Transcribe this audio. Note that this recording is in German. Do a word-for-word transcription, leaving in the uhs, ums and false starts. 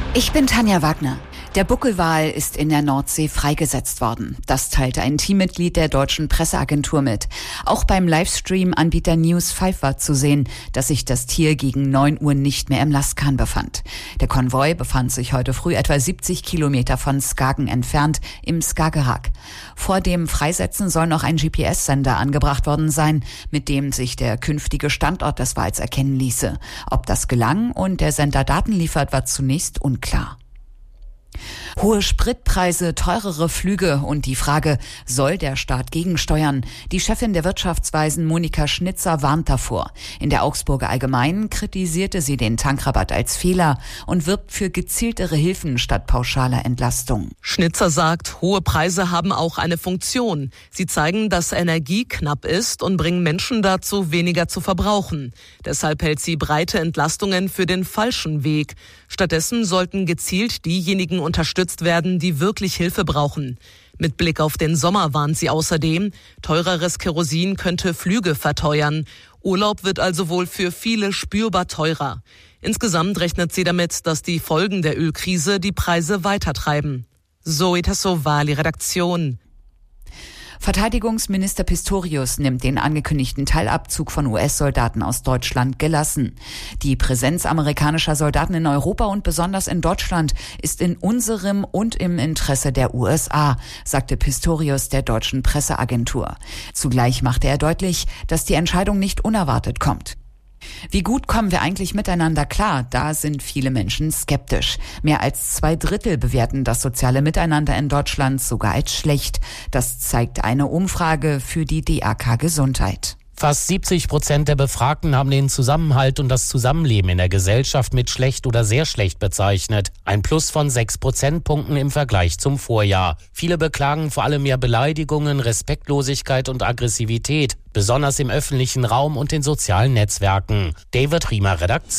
Ich bin Tanja Wagner. Der Buckelwal ist in der Nordsee freigesetzt worden. Das teilte ein Teammitglied der deutschen Presseagentur mit. Auch beim Livestream-Anbieter News fünf war zu sehen, dass sich das Tier gegen neun Uhr nicht mehr im Lastkahn befand. Der Konvoi befand sich heute früh etwa siebzig Kilometer von Skagen entfernt im Skagerrak. Vor dem Freisetzen soll noch ein G P S-Sender angebracht worden sein, mit dem sich der künftige Standort des Wals erkennen ließe. Ob das gelang und der Sender Daten liefert, war zunächst unklar. Hohe Spritpreise, teurere Flüge und die Frage, soll der Staat gegensteuern? Die Chefin der Wirtschaftsweisen Monika Schnitzer warnt davor. In der Augsburger Allgemeinen kritisierte sie den Tankrabatt als Fehler und wirbt für gezieltere Hilfen statt pauschaler Entlastung. Schnitzer sagt, hohe Preise haben auch eine Funktion. Sie zeigen, dass Energie knapp ist und bringen Menschen dazu, weniger zu verbrauchen. Deshalb hält sie breite Entlastungen für den falschen Weg. Stattdessen sollten gezielt diejenigen unterstützt werden, die wirklich Hilfe brauchen. Mit Blick auf den Sommer warnt sie außerdem, teureres Kerosin könnte Flüge verteuern. Urlaub wird also wohl für viele spürbar teurer. Insgesamt rechnet sie damit, dass die Folgen der Ölkrise die Preise weitertreiben. Zoe Tassovali, Redaktion. Verteidigungsminister Pistorius nimmt den angekündigten Teilabzug von U S-Soldaten aus Deutschland gelassen. Die Präsenz amerikanischer Soldaten in Europa und besonders in Deutschland ist in unserem und im Interesse der U S A, sagte Pistorius der deutschen Presseagentur. Zugleich machte er deutlich, dass die Entscheidung nicht unerwartet kommt. Wie gut kommen wir eigentlich miteinander klar? Da sind viele Menschen skeptisch. Mehr als zwei Drittel bewerten das soziale Miteinander in Deutschland sogar als schlecht. Das zeigt eine Umfrage für die D A K Gesundheit. Fast siebzig Prozent der Befragten haben den Zusammenhalt und das Zusammenleben in der Gesellschaft mit schlecht oder sehr schlecht bezeichnet. Ein Plus von sechs Prozentpunkten im Vergleich zum Vorjahr. Viele beklagen vor allem mehr Beleidigungen, Respektlosigkeit und Aggressivität, besonders im öffentlichen Raum und in sozialen Netzwerken. David Riemer, Redaktion.